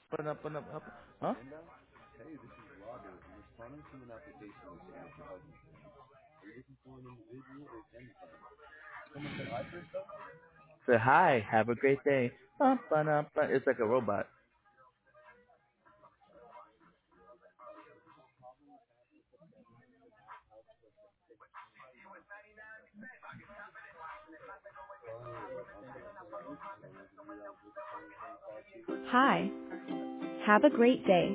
Huh? Amanda? Hey, this is Robert. I'm responding to an application you submitted for health insurance. Are you looking for an individual or family plan? Someone said hi first, though? Say hi. Have a great day. It's like a robot. Oh, okay, okay. I understand. And then you guys looking for anything policy? Hi. Have a great day.